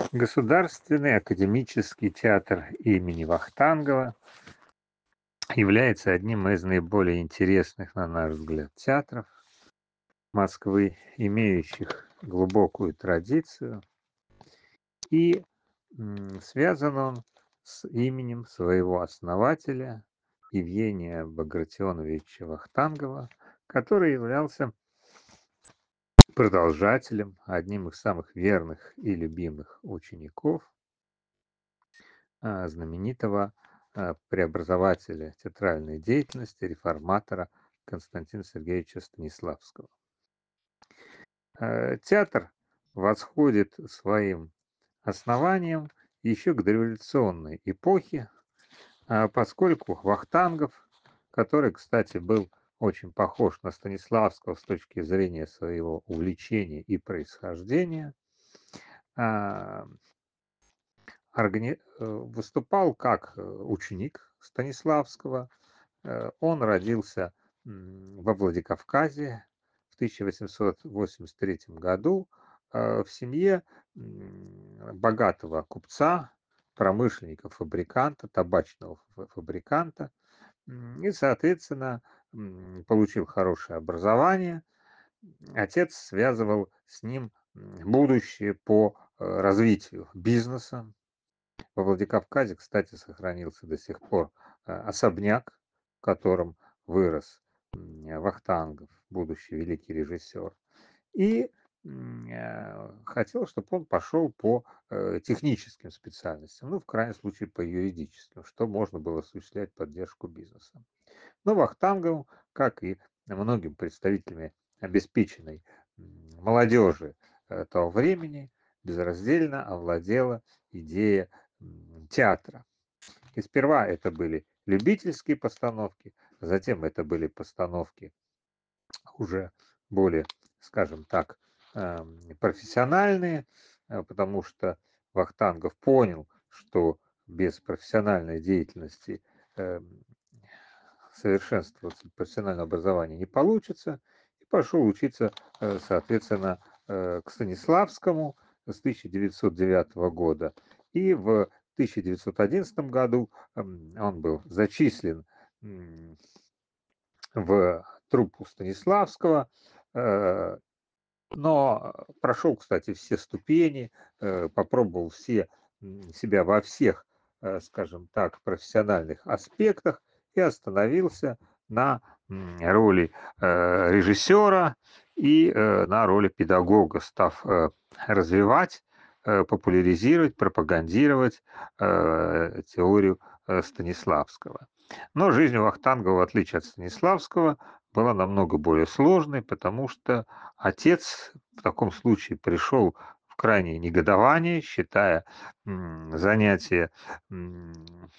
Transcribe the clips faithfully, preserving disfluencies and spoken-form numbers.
Государственный академический театр имени Вахтангова является одним из наиболее интересных, на наш взгляд, театров Москвы, имеющих глубокую традицию, и м, связан он с именем своего основателя Евгения Багратионовича Вахтангова, который являлся продолжателем, одним из самых верных и любимых учеников а, знаменитого а, преобразователя театральной деятельности, реформатора Константина Сергеевича Станиславского. Э, Театр восходит своим основанием еще к дореволюционной эпохе, а, поскольку Вахтангов, который, кстати, был очень похож на Станиславского с точки зрения своего увлечения и происхождения, а, органи- э, выступал как э, ученик Станиславского. Э, Он родился м, во Владикавказе в тысяча восемьсот восемьдесят третьем году э, в семье м, богатого купца, промышленника, фабриканта, табачного фа- фабриканта. М, И, соответственно, м, получил хорошее образование. Отец связывал с ним м, будущее по э, развитию бизнеса. Во Владикавказе, кстати, сохранился до сих пор э, особняк, в котором вырос м, Вахтангов, будущий великий режиссер. И м, э, хотел, чтобы он пошел по э, техническим специальностям, ну, в крайнем случае, по юридическим, что можно было осуществлять поддержку бизнеса. Но Вахтангову, как и многим представителями обеспеченной м, молодежи э, того времени, безраздельно овладела идея м, театра. И сперва это были любительские постановки, затем это были постановки уже более, скажем так, эм, профессиональные, э, потому что Вахтангов понял, что без профессиональной деятельности эм, совершенствоваться в профессиональном образовании не получится, и пошел учиться, э, соответственно, э, к Станиславскому с тысяча девятьсот девятого года. И в тысяча девятьсот одиннадцатом году м, он был зачислен м, в труппу Станиславского, э, но прошел, кстати, все ступени, э, попробовал все м, себя во всех, э, скажем так, профессиональных аспектах и остановился на м, роли э, режиссера и э, на роли педагога, став э, развивать, э, популяризировать, пропагандировать э, теорию э, Станиславского. Но жизнь у Вахтангова, в отличие от Станиславского, была намного более сложной, потому что отец в таком случае пришел в крайнее негодование, считая м, занятие м,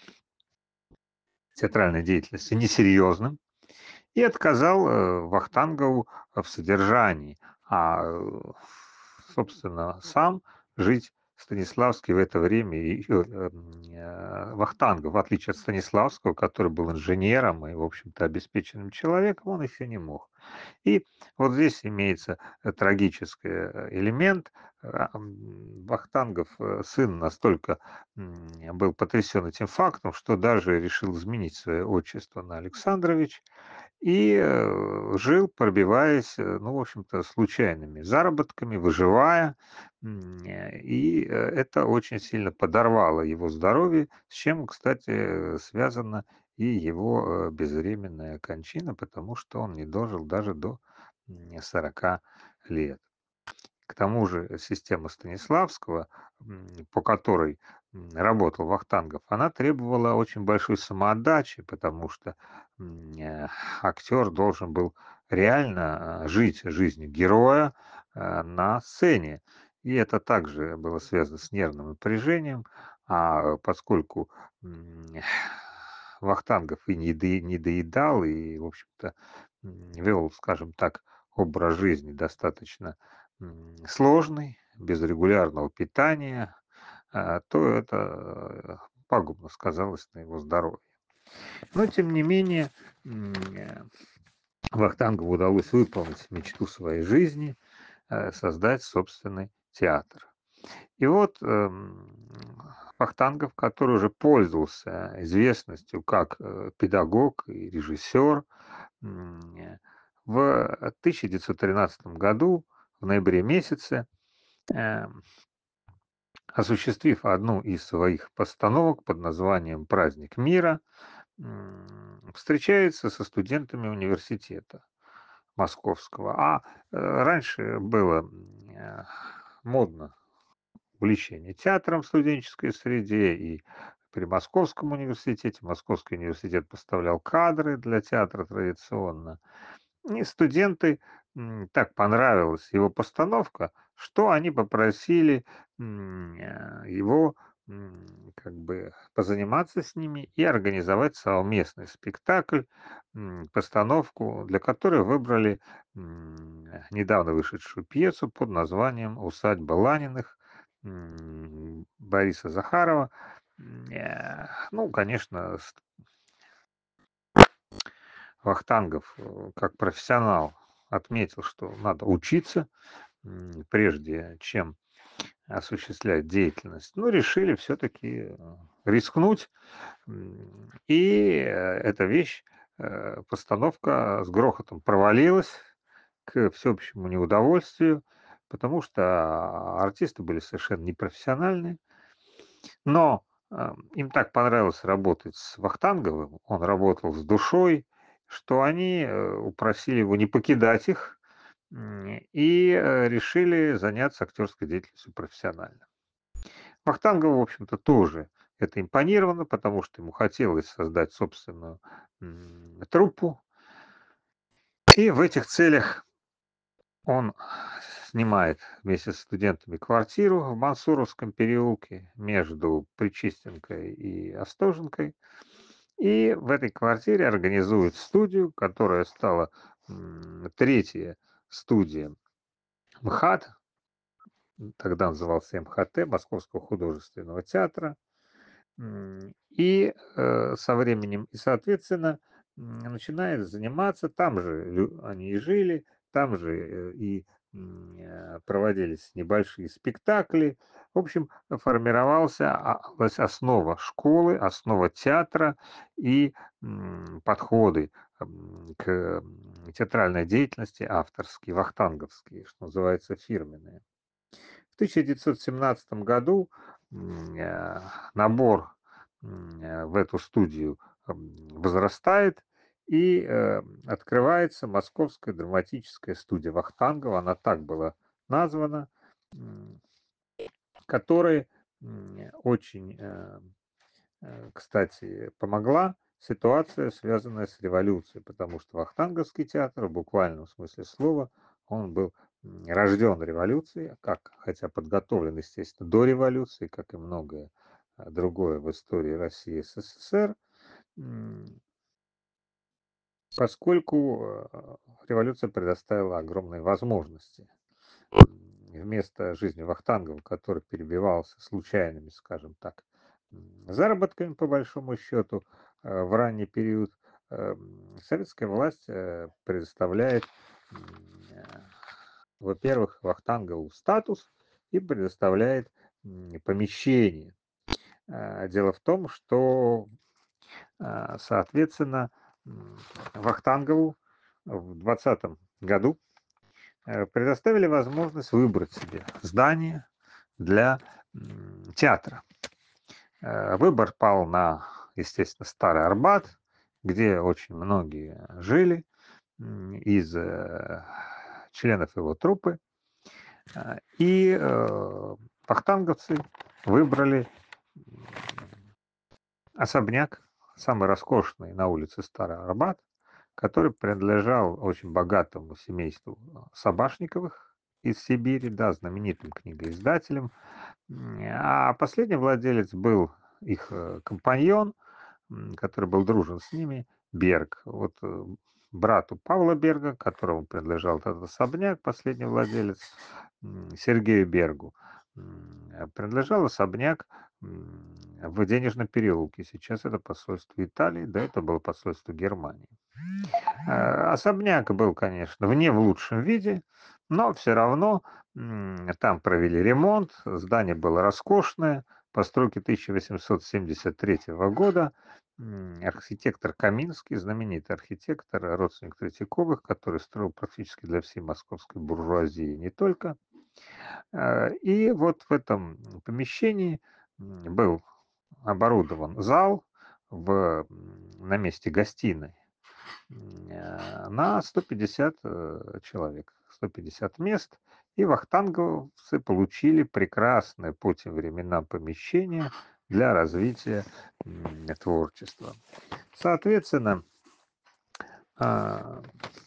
театральной деятельностью несерьезным, и отказал э, Вахтангову в содержании, а, э, собственно, сам жить Станиславский в это время, и, э, м, э, Вахтангов, в отличие от Станиславского, который был инженером и, в общем-то, обеспеченным человеком, он еще не мог. И вот здесь имеется э, трагический э, элемент. А, м, Вахтангов, э, сын, настолько м, был потрясен этим фактом, что даже решил изменить свое отчество на Александрович и э, жил, пробиваясь, э, ну, в общем-то, случайными заработками, выживая. М, э, И э, это очень сильно подорвало его здоровье, с чем, кстати, э, связана и его э, безвременная кончина, потому что он не дожил даже до м, сорока лет. К тому же система Станиславского, м, по которой м, работал Вахтангов, она требовала очень большой самоотдачи, потому что м, э, актер должен был реально э, жить жизнью героя э, на сцене. И это также было связано с нервным напряжением, а поскольку м, Вахтангов и не, до- не доедал, и, в общем-то, м, вел, скажем так, образ жизни достаточно м, сложный, без регулярного питания, а, то это э, пагубно сказалось на его здоровье. Но, тем не менее, м, э, Вахтангову удалось выполнить мечту своей жизни, э, создать собственный театр. И вот, эм, Вахтангов, который уже пользовался известностью как, э, педагог и режиссер, м, э, в тысяча девятьсот тринадцатом году, в ноябре месяце, эм, осуществив одну из своих постановок под названием "Праздник мира", м, встречается со студентами университета московского. А, э, раньше было, м, э, модно увлечение театром в студенческой среде, и при Московском университете. Московский университет поставлял кадры для театра традиционно. И студенты, м, так понравилась его постановка, что они попросили, м, э, его, м, как бы позаниматься с ними и организовать совместный спектакль, м, постановку, для которой выбрали, м, недавно вышедшую пьесу под названием "Усадьба Ланиных", м, Бориса Захарова. М, э, ну, конечно, с Вахтангов, э, как профессионал отметил, что надо учиться, м, прежде чем осуществлять деятельность. Но решили все-таки рискнуть. м, И э, эта вещь, э, постановка с грохотом провалилась к всеобщему неудовольствию, потому что артисты были совершенно непрофессиональные. Но, а, им так понравилось работать с Вахтанговым, он работал с душой, что они, э, упросили его не покидать их, м, и, э, решили заняться актерской деятельностью профессионально. Вахтангову, в общем-то, тоже это импонировало, потому что ему хотелось создать собственную, м, труппу. И в этих целях он снимает вместе с студентами квартиру в Мансуровском переулке между Причистенкой и Остоженкой. И в этой квартире организует студию, которая стала, м, третья студия МХАТ, тогда назывался МХТ, Московского художественного театра. М, и, э, со временем, и, соответственно, м, начинает заниматься, там же лю они и жили, там же, э, и, м, э, проводились небольшие спектакли. В общем, формировался а ось основа школы, основа театра и, м, подходы, м, к, м, театральной деятельности авторские, вахтанговские, что называется, фирменные. В тысяча девятьсот семнадцатом году, м, э, набор, м, э, в эту студию, м, возрастает, и, э, открывается Московская драматическая студия Вахтангова. Она так была названа, м, которая, м, очень, э, э, кстати, помогла ситуация, связанная с революцией, потому что Вахтанговский театр в буквальном смысле слова, он был, м, рожден революцией, как, хотя подготовлен, естественно, до революции, как и многое, а, другое в истории России и СССР, м, поскольку, э, революция предоставила огромные возможности. М, Вместо жизни Вахтангова, который перебивался случайными, скажем так, м, заработками, по большому счету, э, в ранний период, эм, советская власть, э, предоставляет, м, э, во-первых, Вахтангову статус и предоставляет, м, помещение. Э, Дело в том, что, э, соответственно, м, Вахтангову в двадцатом году э, предоставили возможность выбрать себе здание для, м, театра. Э, Выбор пал на, естественно, Старый Арбат, где очень многие жили, м, из, э, членов его труппы. Э, И э, вахтанговцы выбрали, м, особняк, самый роскошный на улице Старый Арбат, который принадлежал очень богатому семейству, э, Собашниковых из Сибири, да, знаменитым книгоиздателям. М, а последний владелец был их, э, компаньон, м, который был дружен с ними, Берг. Вот, э, брату Павла Берга, которому принадлежал этот особняк, последний владелец, м, Сергею Бергу, м, э, принадлежал особняк, м, в Денежном переулке. Сейчас это посольство Италии, до этого было посольство Германии. Э, Особняк был, конечно, в не в лучшем виде, Но все равно, м, там провели ремонт, здание было роскошное, постройки тысяча восемьсот семьдесят третьего года. М, архитектор Каминский, знаменитый архитектор, родственник Третьяковых, который строил практически для всей московской буржуазии и не только. Э, и вот в этом помещении, м, был оборудован зал в м, на месте гостиной, м, э, на сто пятьдесят, э, человек, сто пятьдесят мест. И вахтанговцы получили прекрасное по тем временам помещение для развития, м, творчества. Соответственно, а,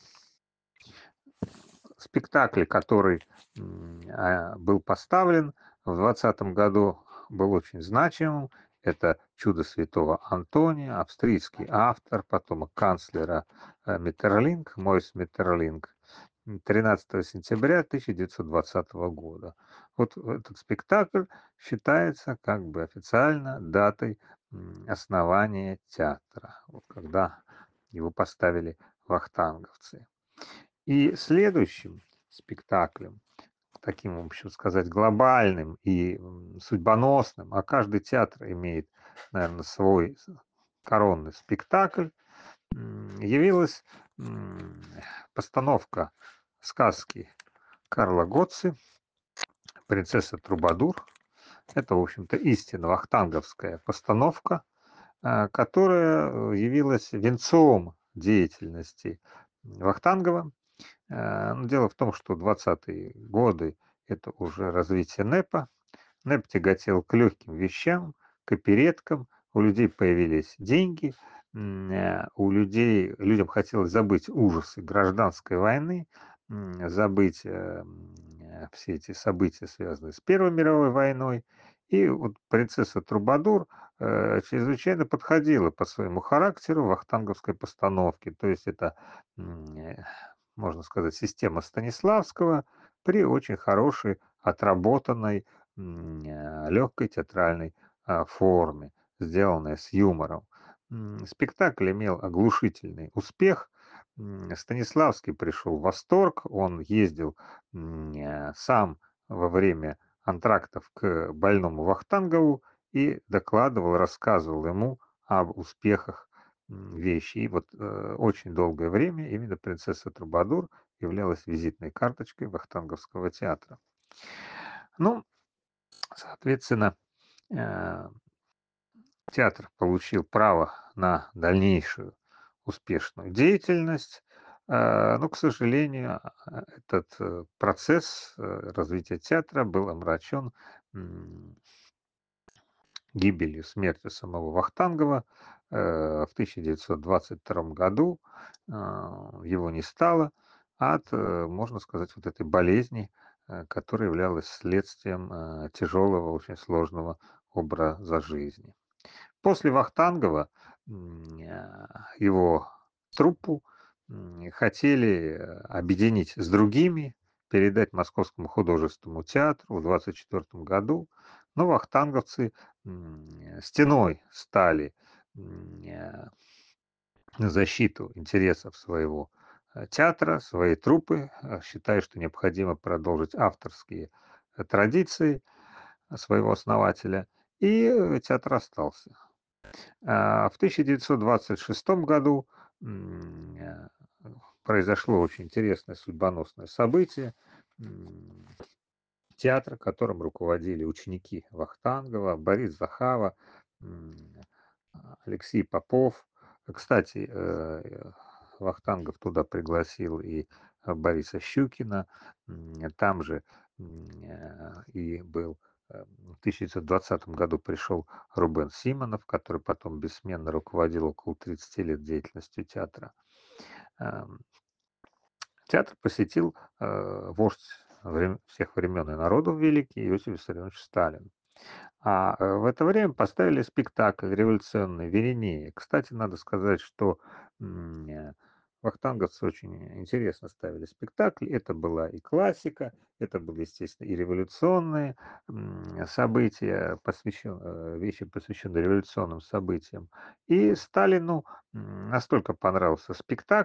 спектакль, который, м, а, был поставлен в двадцатом году, был очень значимым. Это "Чудо святого Антония", австрийский автор, потомок канцлера, э, Меттерлинк, Мойс Меттерлинк, м, тринадцатого сентября тысяча девятьсот двадцатого года. Вот этот спектакль считается как бы официально датой, м, основания театра, вот когда его поставили вахтанговцы. И следующим спектаклем, таким, в общем сказать, глобальным и, м, судьбоносным, а каждый театр имеет, наверно, свой с коронный спектакль, м, явилась, м, постановка сказки Карла Гоцци "Принцесса Трубадур". Это, в общем-то, истинно вахтанговская постановка, а, которая, э, явилась венцом деятельности Вахтангова. Э, ну, дело в том, что двадцатые годы- это уже развитие НЭПа. НЭП тяготел к легким вещам, к опереткам, у людей появились деньги, м, э, у людей людям хотелось забыть ужасы гражданской войны, м, забыть, эм, э, все эти события, связанные с Первой мировой войной. И вот "Принцесса Трубадур", э, чрезвычайно подходила по своему характеру вахтанговской постановке. То есть это, м, э, можно сказать, система Станиславского при очень хорошей, отработанной, м, э, легкой театральной, а, форме, сделанной с юмором. М, спектакль имел оглушительный успех. М, Станиславский пришел в восторг, он ездил, м, э, сам во время антрактов к больному Вахтангову и докладывал, рассказывал ему об успехах, м, вещи. И вот, э, очень долгое время именно "Принцесса Трубадур" являлась визитной карточкой вахтанговского театра. Ну, соответственно, э, театр получил право на дальнейшую успешную деятельность, э, но, к сожалению, а, этот, э, процесс, э, развития театра был омрачен, м, гибелью, смертью самого Вахтангова. Э, в тысяча девятьсот двадцать втором году, а, его не стало от, э, можно сказать, вот этой болезни, э, которая являлась следствием, э, тяжелого, очень сложного образа жизни. После Вахтангова, м, а, его труппу, м, хотели, э, объединить с другими, передать Московскому художественному театру в двадцать четвертом году, но вахтанговцы, м, стеной стали, м, э, на защиту интересов своего, э, театра, своей труппы, э, считая, что необходимо продолжить авторские, э, традиции своего основателя, и, э, театр остался. А, в тысяча девятьсот двадцать шестом году, м, э, произошло очень интересное судьбоносное событие. М, театр, которым руководили ученики Вахтангова, Борис Захава, м, а, Алексей Попов. Кстати, э, Вахтангов туда пригласил и, э, Бориса Щукина. М, там же, м, э, и был, э, в тысяча девятьсот двадцатом году пришел Рубен Симонов, который потом бессменно руководил около тридцати лет деятельностью театра. Ам, театр посетил, э, вождь врем всех времен и народов великий Иосиф Виссарионович Сталин. А, э, в это время поставили спектакль революционный "Виринея". Кстати, надо сказать, что, м, э, вахтанговцы очень интересно ставили спектакли. Это была и классика, это были, естественно, и революционные, м, события, посвящен э, вещи, посвященные революционным событиям. И Сталину, м, настолько понравился спектакль,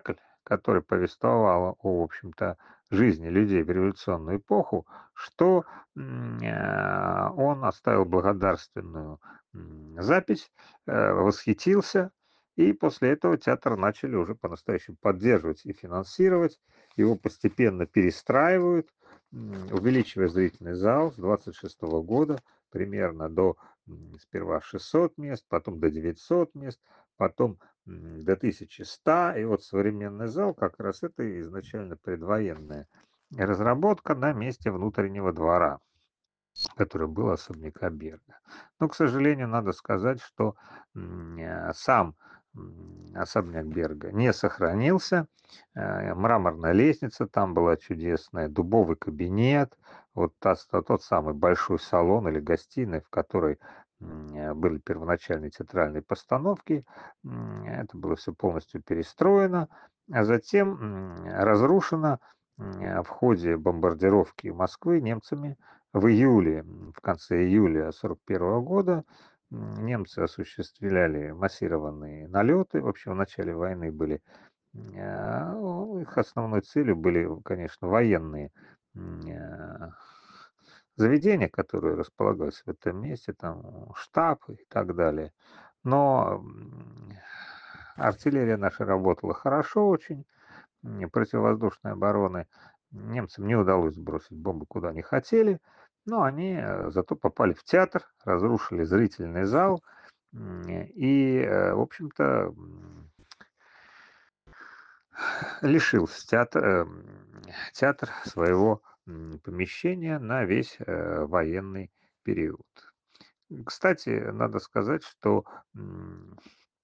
которая повествовала о, в общем-то, жизни людей в революционную эпоху, что м, э, он оставил благодарственную м, запись, э, восхитился, и после этого театр начали уже по-настоящему поддерживать и финансировать. Его постепенно перестраивают, м, увеличивая зрительный зал с двадцать шестого года примерно до м, сперва шестьсот мест, потом до девятисот мест, потом м, до тысячи ста. И вот современный зал как раз это изначально предвоенная разработка на месте внутреннего двора, который был особняка Берга. Но, к сожалению, надо сказать, что м, э, сам м, особняк Берга не сохранился. Э, Мраморная лестница там была чудесная, дубовый кабинет, вот та- та- тот самый большой салон или гостиная, в которой м, э, были первоначальные театральные постановки. М, Это было все полностью перестроено, а затем м, разрушено м, э, в ходе бомбардировки Москвы немцами в июле, м, в конце июля сорок первого года м, немцы осуществляли массированные налеты. В общем, в начале войны были, м, а, ну, их основной целью были, конечно, военные м, а, заведения, которые располагались в этом месте, там штаб и так далее. Но м, артиллерия наша работала хорошо очень, м, противовоздушной обороны. Немцам не удалось сбросить бомбы куда они хотели, но они э, зато попали в театр, разрушили зрительный зал, м, и, э, в общем-то, м, лишился театр, эм, театр своего м, помещения на весь э, военный период. Кстати, надо сказать, что м,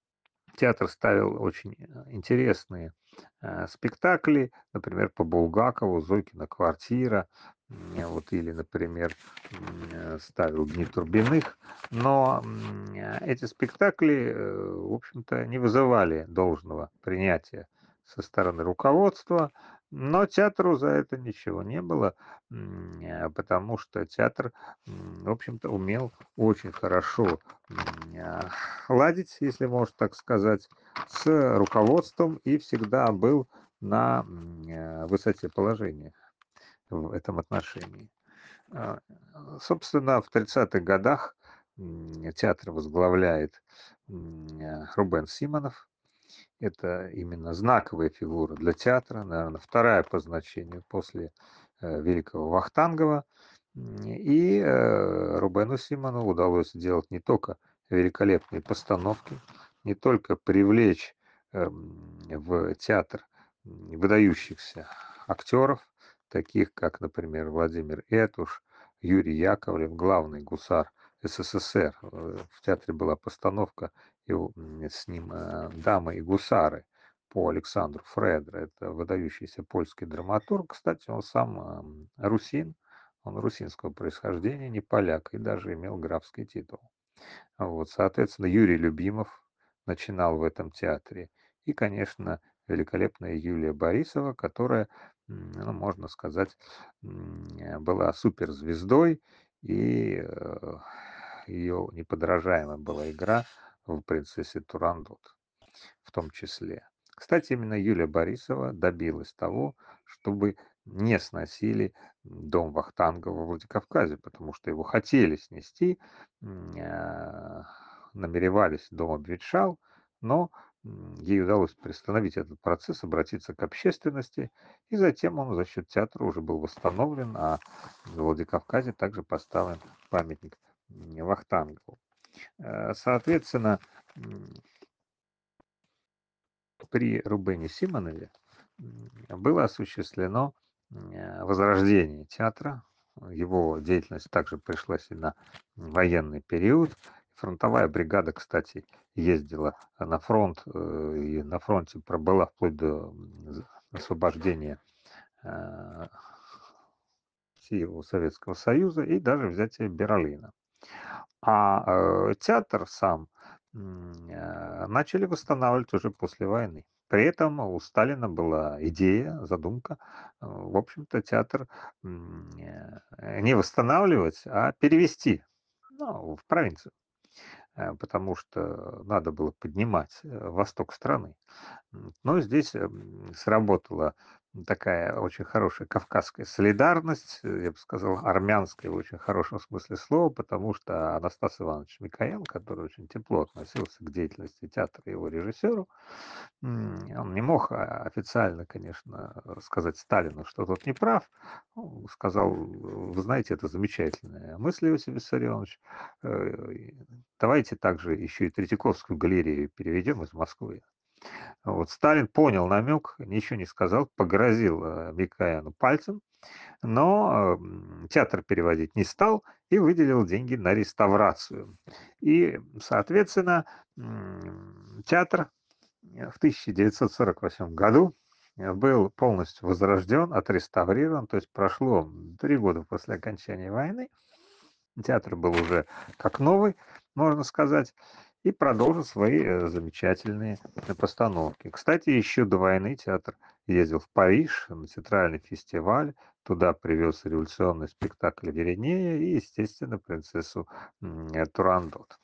театр ставил очень э, интересные э, спектакли, например, по Булгакову «Зойкина квартира», м, вот, или, например, м, э, ставил «Дни Турбиных», но м, э, эти спектакли, э, в общем-то, не вызывали должного принятия со стороны руководства, но театру за это ничего не было, м, э, потому что театр, м, в общем-то, умел очень хорошо м, э, ладить, если можно так сказать, с руководством и всегда был на м, э, высоте положения в этом отношении. А, Собственно, в тридцатых годах м, театр возглавляет м, э, Рубен Симонов. Это именно знаковая фигура для театра, наверное, вторая по значению после э, великого Вахтангова. М, И э, Рубену Симонову удалось сделать не только великолепные постановки, не только привлечь эм, в театр м, выдающихся актеров, таких как, например, Владимир Этуш, Юрий Яковлев, главный гусар СССР. Э, В театре была постановка и у- м, с ним э, «Дамы и гусары» по Александру Фредро. Это выдающийся польский драматург. Кстати, он сам ам, русин, он русинского происхождения, не поляк, и даже имел графский титул. Вот, соответственно, Юрий Любимов начинал в этом театре. И, конечно, великолепная Юлия Борисова, которая, м, ну, можно сказать, м, э, была суперзвездой, и э, ее неподражаемая была игра в «Принцессе Турандот» в том числе. Кстати, именно Юлия Борисова добилась того, чтобы не сносили дом Вахтангова в Владикавказе, потому что его хотели снести, м, а, намеревались, дом обветшал, но м, ей удалось приостановить этот процесс, обратиться к общественности, и затем он за счет театра уже был восстановлен, а в Владикавказе также поставлен памятник м, Вахтангову. Э, Соответственно, м, при Рубене Симонове м, было осуществлено м, возрождение театра. Его деятельность также пришлась и на военный период. Фронтовая бригада, кстати, ездила на фронт э, и на фронте пробыла вплоть до м, освобождения э, всего Советского Союза и даже взятия Берлина. А, э, театр сам, м, э, начали восстанавливать уже после войны. При этом у Сталина была идея, задумка, э, в общем-то, театр, м, э, не восстанавливать, а перевести, ну, в провинцию. э, потому что надо было поднимать э, восток страны. М, Но здесь эм, сработала такая очень хорошая кавказская солидарность, э, я бы сказал, армянская в очень хорошем смысле слова, потому что Анастас Иванович Микоян, который очень тепло относился к деятельности театра и его режиссеру, м, он не мог а, официально, конечно, сказать Сталину, что тот не прав. Ну, сказал, вы знаете, это замечательная мысль, Иосиф Виссарионович. э, и Давайте также еще и Третьяковскую галерею переведем из Москвы. Вот Сталин понял намек, ничего не сказал, погрозил э, Микояну пальцем, но м, театр переводить не стал и выделил деньги на реставрацию. И, соответственно, м, театр э, в тысяча девятьсот сорок восьмом году э, был полностью возрожден, отреставрирован, то есть прошло три года после окончания войны, театр был уже как новый, можно сказать, и продолжил свои э, замечательные э, постановки. Кстати, еще до войны театр ездил в Париж на театральный фестиваль, туда привез революционный спектакль «Веринея» и, естественно, принцессу м, э, Турандот.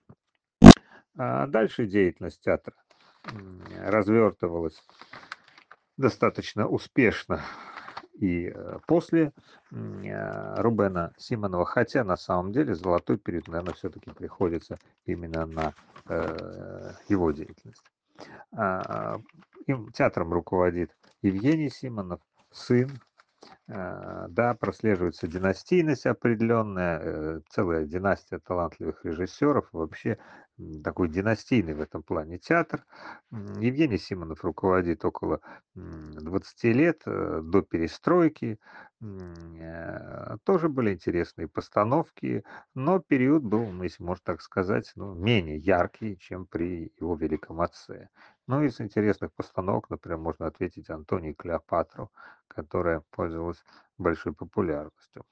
А дальше деятельность театра м, развертывалась достаточно успешно и э, после м, э, Рубена Симонова, хотя на самом деле золотой период, наверное, все-таки приходится именно на э, его деятельность. А, им, театром руководит Евгений Симонов, сын. Э, Да, прослеживается династийность определенная, э, целая династия талантливых режиссеров, вообще м, такой династийный в этом плане театр. М, Евгений Симонов руководит около м, двадцати лет, э, до перестройки. М, э, Тоже были интересные постановки, но период был, ну, если можно так сказать, ну, менее яркий, чем при его великом отце. Ну, из интересных постановок, например, можно ответить Антоний и Клеопатру, которая пользовалась большой популярностью.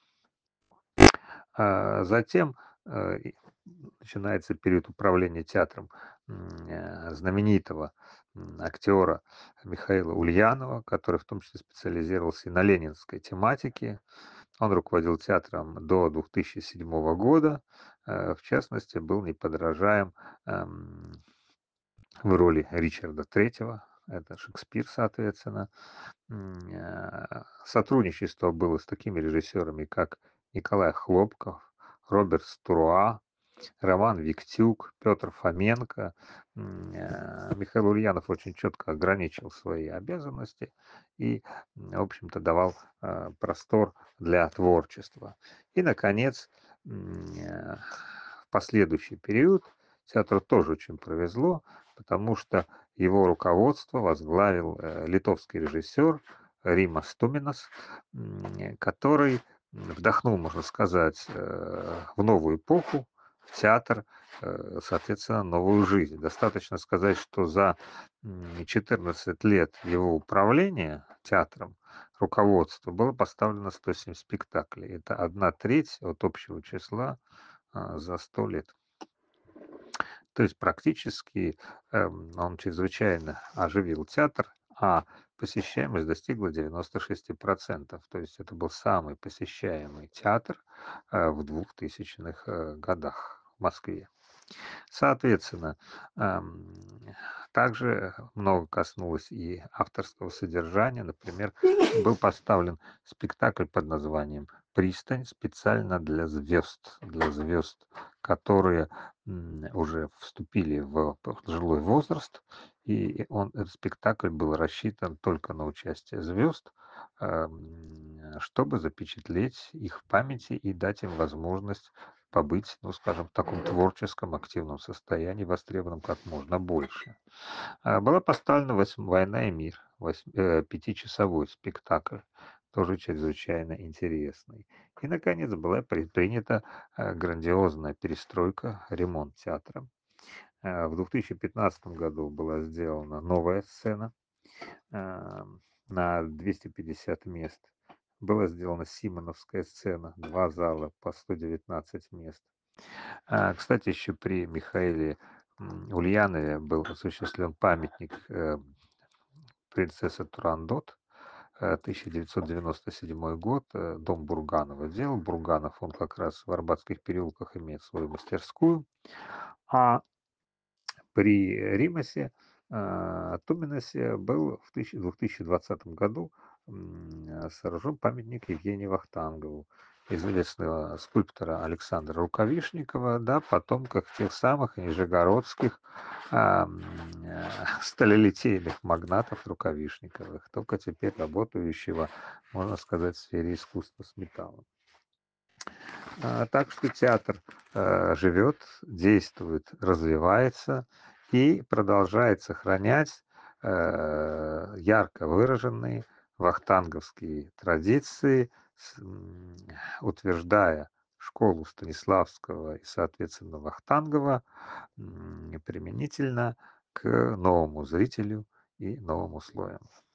А затем э, и начинается период управления театром м, э, знаменитого м, актера Михаила Ульянова, который в том числе специализировался и на ленинской тематике. Он руководил театром до две тысячи седьмого года, э, в частности, был неподражаем эм, в роли Ричарда Третьего, это Шекспир, соответственно. М, э, Сотрудничество было с такими режиссерами, как Николай Хлопков, Роберт Струа, Роман Виктюк, Петр Фоменко. М, э, Михаил Ульянов очень четко ограничил свои обязанности и, м, в общем-то, давал э, простор для творчества. И, наконец, м, э, в последующий период театру тоже очень повезло, потому что его руководство возглавил э, литовский режиссер Римас Стуминас, м, который вдохнул, можно сказать, э, в новую эпоху, в театр, э, соответственно, новую жизнь. Достаточно сказать, что за м, четырнадцать лет его управления театром, руководства, было поставлено сто семь спектаклей. Это одна треть от общего числа а, за сто лет. То есть практически эм, он чрезвычайно оживил театр, а посещаемость достигла девяноста шести процентов. То есть это был самый посещаемый театр э, в двухтысячных э, годах в Москве. Соответственно, ам, также много коснулось и авторского содержания. Например, был поставлен спектакль под названием «Пристань» специально для звезд, для звезд, которые м, уже вступили в пожилой возраст, и он, этот спектакль был рассчитан только на участие звезд, ам, чтобы запечатлеть их в памяти и дать им возможность побыть, ну, скажем, в таком творческом, активном состоянии, востребованном как можно больше. А, Была поставлена восьм- «Война и мир», восьм- э, пятичасовой спектакль, тоже чрезвычайно интересный. И, наконец, была предпринята э, грандиозная перестройка, ремонт театра. Э, В две тысячи пятнадцатом году была сделана новая сцена э, на двести пятьдесят мест. Была сделана Симоновская сцена, два зала по сто девятнадцать мест. А, Кстати, еще при Михаиле м, Ульянове был осуществлен памятник э, принцессе Турандот, э, тысяча девятьсот девяносто седьмой год, э, дом Бурганова делал. Бурганов, он как раз в Арбатских переулках имеет свою мастерскую. А при Римасе, а, Туминосе был в тысяча две тысячи двадцатом году м, э, сооружен памятник Евгению Вахтангову, известного скульптора Александра Рукавишникова, да, потомка тех самых нижегородских ам, э, сталелитейных магнатов Рукавишниковых, только теперь работающего, можно сказать, в сфере искусства с металлом. А, так что театр, э, живет, действует, развивается и продолжает сохранять, э, ярко выраженные вахтанговские традиции, с м, утверждая школу Станиславского и, соответственно, Вахтангова, м, применительно к новому зрителю и новым условиям.